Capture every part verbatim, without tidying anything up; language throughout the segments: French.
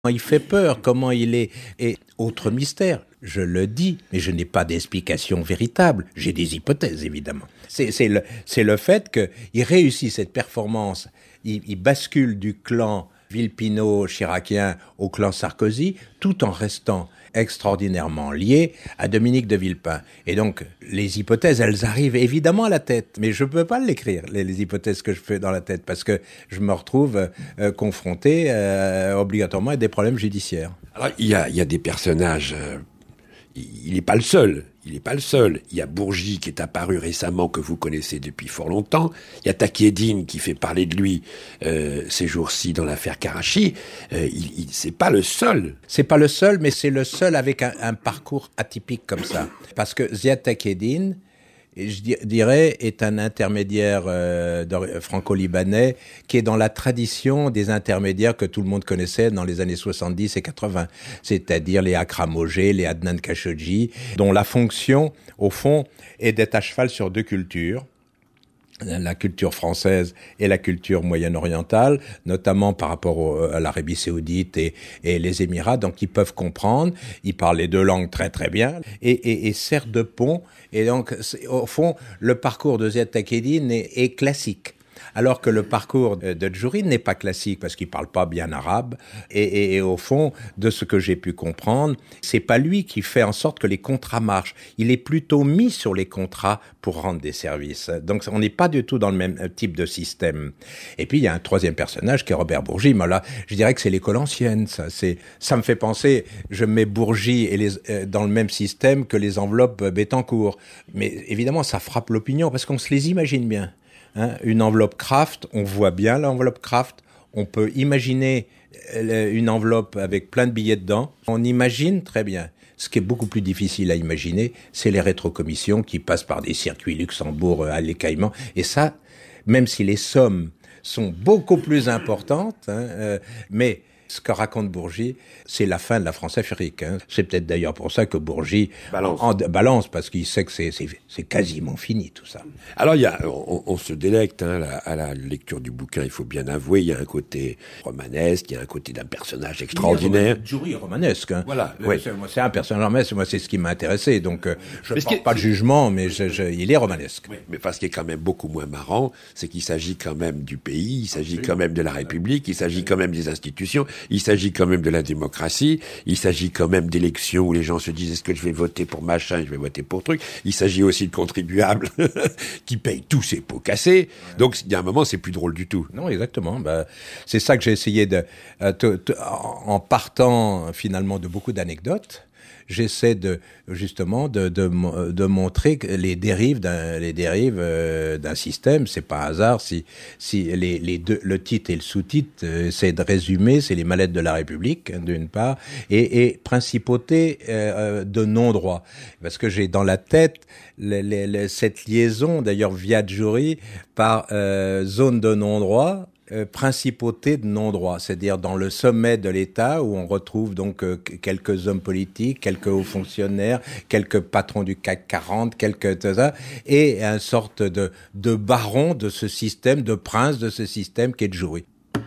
Il fait peur, comment il est. Et autre mystère, je le dis, mais je n'ai pas d'explication véritable. J'ai des hypothèses, évidemment. C'est, c'est, le, c'est le fait qu'il réussit cette performance. Il, il bascule du clan Villepinot-Chiracien au clan Sarkozy, tout en restant extraordinairement lié à Dominique de Villepin. Et donc, les hypothèses, elles arrivent évidemment à la tête, mais je ne peux pas l'écrire, les, les hypothèses que je fais dans la tête, parce que je me retrouve euh, confronté euh, obligatoirement à des problèmes judiciaires. Alors, il y a, il y a des personnages... Euh, il n'est pas le seul. Il n'est pas le seul. Il y a Bourgi qui est apparu récemment, que vous connaissez depuis fort longtemps. Il y a Takieddine qui fait parler de lui euh, ces jours-ci dans l'affaire Karachi. Euh, il, il, c'est pas le seul. C'est pas le seul, mais c'est le seul avec un, un parcours atypique comme ça. Parce que Ziad Takieddine, je dirais, est un intermédiaire euh, franco-libanais qui est dans la tradition des intermédiaires que tout le monde connaissait dans les années soixante-dix et quatre-vingts. C'est-à-dire les Akram Ogé, les Adnan Khashoggi, dont la fonction, au fond, est d'être à cheval sur deux cultures. La culture française et la culture moyen-orientale, notamment par rapport au, à l'Arabie saoudite et, et les Émirats, donc ils peuvent comprendre, ils parlent les deux langues très très bien, et, et, et servent de pont, et donc au fond, le parcours de Ziad Takieddine est, est classique. Alors que le parcours de Djouri n'est pas classique parce qu'il parle pas bien arabe. Et, et, et au fond, de ce que j'ai pu comprendre, c'est pas lui qui fait en sorte que les contrats marchent. Il est plutôt mis sur les contrats pour rendre des services. Donc on n'est pas du tout dans le même type de système. Et puis il y a un troisième personnage qui est Robert Bourgi. Mais là, je dirais que c'est l'école ancienne. Ça, c'est, ça me fait penser. Je mets Bourgi et les, euh, dans le même système que les enveloppes Bettencourt. Mais évidemment, ça frappe l'opinion parce qu'on se les imagine bien. Hein, une enveloppe Kraft, on voit bien l'enveloppe Kraft, on peut imaginer une enveloppe avec plein de billets dedans, on imagine très bien. Ce qui est beaucoup plus difficile à imaginer, c'est les rétrocommissions qui passent par des circuits Luxembourg à les Caïmans, et ça, même si les sommes sont beaucoup plus importantes, hein, euh, mais ce que raconte Bourgi, c'est la fin de la France-Afrique. Hein. C'est peut-être d'ailleurs pour ça que Bourgi balance, en, balance parce qu'il sait que c'est, c'est, c'est quasiment fini tout ça. Alors il y a, on, on se délecte hein, à, la, à la lecture du bouquin. Il faut bien avouer, il y a un côté romanesque, il y a un côté d'un personnage extraordinaire. Djouri est romanesque. Hein. Voilà. Ouais. C'est, moi, c'est un personnage romanesque. Moi, c'est ce qui m'a intéressé. Donc, euh, je ne porte pas de jugement, mais je, je, il est romanesque. Oui. Mais parce qu'il est quand même beaucoup moins marrant, c'est qu'il s'agit quand même du pays, il s'agit Absolument. quand même de la République, il s'agit quand même des institutions. Il s'agit quand même de la démocratie, il s'agit quand même d'élections où les gens se disent est-ce que je vais voter pour machin, je vais voter pour truc. Il s'agit aussi de contribuables qui payent tous ces pots cassés. Ouais. Donc il y a un moment, c'est plus drôle du tout. Non, exactement. Bah, c'est ça que j'ai essayé de, euh, te, te, en partant finalement de beaucoup d'anecdotes. J'essaie de justement de, de, de montrer que les dérives d'un, les dérives euh, d'un système. C'est pas hasard si, si les, les deux, le titre et le sous-titre, euh, c'est de résumer, c'est les mallettes de la République hein, d'une part, et, et principauté euh, de non-droit. Parce que j'ai dans la tête les, les, les, cette liaison, d'ailleurs via Djouri, par euh, zone de non-droit. Euh, principauté de non-droit, c'est-à-dire dans le sommet de l'État où on retrouve donc euh, quelques hommes politiques, quelques hauts fonctionnaires, quelques patrons du C A C quarante, quelques ça, et une sorte de, de baron de ce système, de prince de ce système qui est Djouri.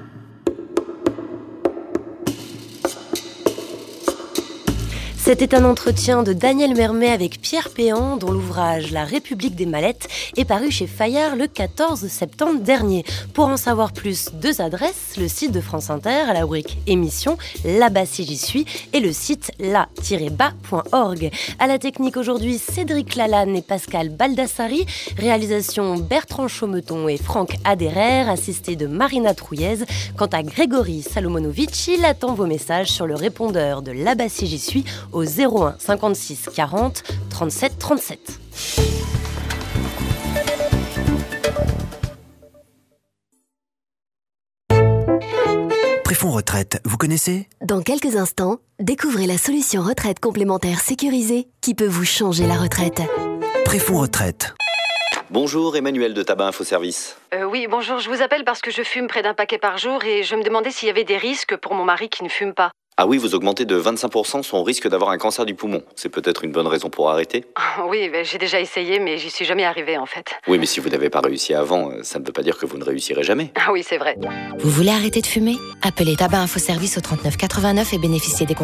C'était un entretien de Daniel Mermet avec Pierre Péan, dont l'ouvrage La République des Mallettes est paru chez Fayard le quatorze septembre dernier. Pour en savoir plus, deux adresses, le site de France Inter à la rubrique émission, là-bas si j'y suis, et le site la tiret bas point org. À la technique aujourd'hui, Cédric Lalanne et Pascal Baldassari, réalisation Bertrand Chaumeton et Franck Aderer, assisté de Marina Trouillez. Quant à Grégory Salomonovic, il attend vos messages sur le répondeur de là-bas si j'y suis, au zéro un cinquante-six quarante trente-sept trente-sept. Préfonds Retraite, vous connaissez ? Dans quelques instants, découvrez la solution retraite complémentaire sécurisée qui peut vous changer la retraite. Préfonds Retraite. Bonjour, Emmanuel de Tabac Info Service. Euh, oui, bonjour, je vous appelle parce que je fume près d'un paquet par jour et je me demandais s'il y avait des risques pour mon mari qui ne fume pas. Ah oui, vous augmentez de vingt-cinq pour cent son risque d'avoir un cancer du poumon. C'est peut-être une bonne raison pour arrêter. Oui, ben, j'ai déjà essayé, mais j'y suis jamais arrivée en fait. Oui, mais si vous n'avez pas réussi avant, ça ne veut pas dire que vous ne réussirez jamais. Ah oui, c'est vrai. Vous voulez arrêter de fumer? Appelez Tabac Info Service au trente-neuf quatre-vingt-neuf et bénéficiez des